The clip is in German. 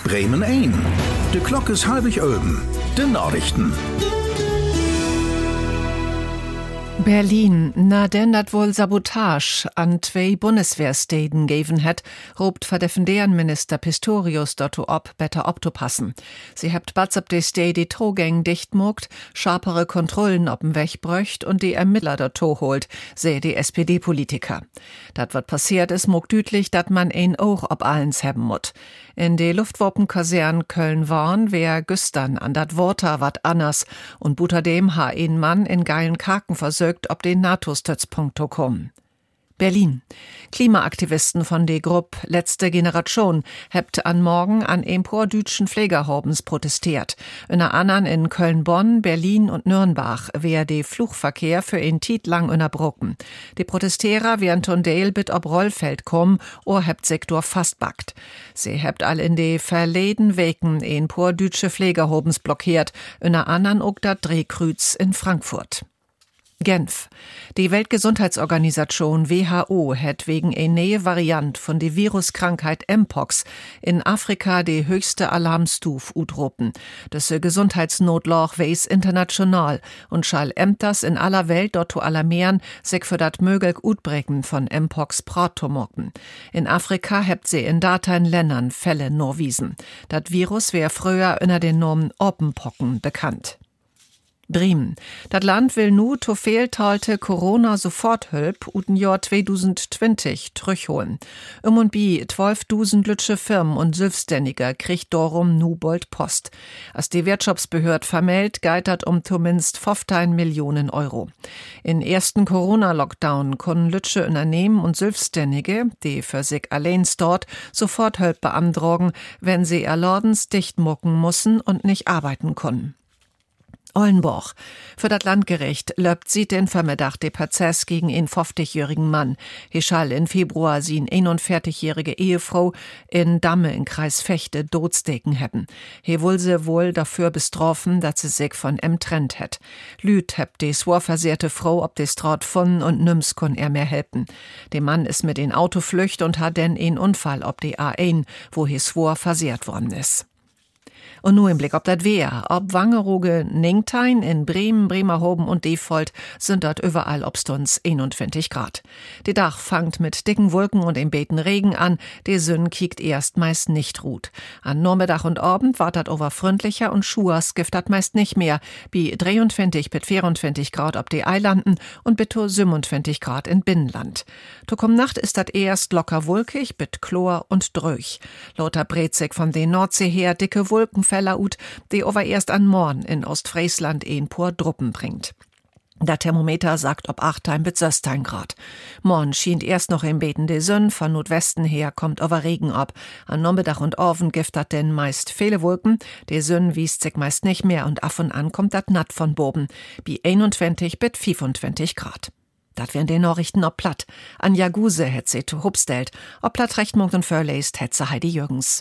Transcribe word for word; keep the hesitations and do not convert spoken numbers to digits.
Bremen ein. De Klok is halbig öben. De Nachrichten. Berlin, na denn dat wohl Sabotage an zwei Bundeswehrstäden geben hat, robt verdefenderen Minister Pistorius dort ob better optopassen. Sie hebt bats ob die Städe die Trogänge dicht mogt, scharpere Kontrollen ob'n Weg bräucht und die Ermittler dort holt, seh die S P D-Politiker. Dat wat passiert is, mogt dütlich, dat man ein auch ob allens hebben mut. In de Luftwappenkasern Köln-Worn wär güstern an dat Water wat anders und buterdem ha ein Mann in geilen Kaken versögt, ob den NATO-Stützpunkt kommen. Berlin. Klimaaktivisten von de Gruppe Letzte Generation hebt an morgen an empor dütschen Pflegerhobens protestiert. Einer anderen in Köln-Bonn, Berlin und Nürnberg wär de Fluchverkehr für ein Tiet lang unterbrochen. Die Protestierer wären Tondale bit ob Rollfeld kommen, or hebt Sektor fastbackt. Sie hebt all in de verleden Weken empor dütsche Pflegerhobens blockiert, einer anderen ook dat Drehkrüz in Frankfurt. Genf. Die Weltgesundheitsorganisation W H O hat wegen eine neue Variant von der Viruskrankheit Mpox in Afrika die höchste Alarmstufe utropen. Das Gesundheitsnotloch weis international und schall Ämters in aller Welt dort zu alarmieren, sich für dat möglich Utbrechen von Mpox pratomorken. In Afrika hebt sie in datein Ländern Fälle nur wiesen. Dat Virus wär früher unter den Namen Oppenpocken bekannt. Bremen. Dat Land will nu to fehltalte Corona-Soforthülp uten Jahr zwanzig zwanzig trüchholen. Um und bi zwölftausend lütsche Firmen und Selbstständiger kriegt darum nu bald Post. Als die Wirtschaftsbehörd vermeldet, geitert um zumindest fünfzehn Millionen Euro. In ersten Corona-Lockdown konnten lütsche Unternehmen und Selbstständige, die für sich allein dort, Soforthülp beantragen, wenn sie erlordens dicht mucken mussen und nicht arbeiten konnten. Ollenborg. Für das Landgericht löbt sie den Vermittag de Prozess gegen einen fünfzigjährigen Mann. He schall in Februar sie eine einundvierzigjährige Ehefrau in Damme in Kreis Vechte dodsteken hebben. He wohl se wohl dafür bestrafen, dass sie sich von em trennt het. Lüt hebt die swarversehrte Frau ob des Straat von und nüms kon er mehr helfen. Der Mann ist mit in Auto flücht und hat denn einen Unfall ob die A eins, wo he swar versehrt worden ist. Und nur im Blick ob dat Wehr, ob Wangerooge, Ningtein, in Bremen, Bremerhoven und Defold sind dort überall obstunds einundzwanzig Grad. Die Dach fangt mit dicken Wolken und im beten Regen an, die Sünn kiekt erst meist nicht ruht. An Nachmittag und Abend wart dat over freundlicher und Schuas gift dat meist nicht mehr, wie dreiundzwanzig bis vierundzwanzig Grad ob die Eilanden und bis siebenundzwanzig Grad in Binnenland. To komm Nacht ist dat erst locker wolkig, bit Chlor und dröch. Lauter Brezig von den Nordsee her dicke Wolken Fäller ut, die over erst an morgen in Ostfriesland een pur Druppen bringt. Der Thermometer sagt ob achtheim bis sechzehn Grad. Morgen schient erst noch im Beten de Sonn, von Nordwesten her kommt over Regen ab. An Nachmittag und Abend gibt dat denn meist viele Wolken, de Sonn wiest sich meist nicht mehr und af und an kommt dat natt von boben, bi einundzwanzig bis fünfundzwanzig Grad. Dat wären die Nachrichten ob platt. Anja Guse het se zu hubstellt, ob platt recht morgen und verläst het se Heidi Jürgens.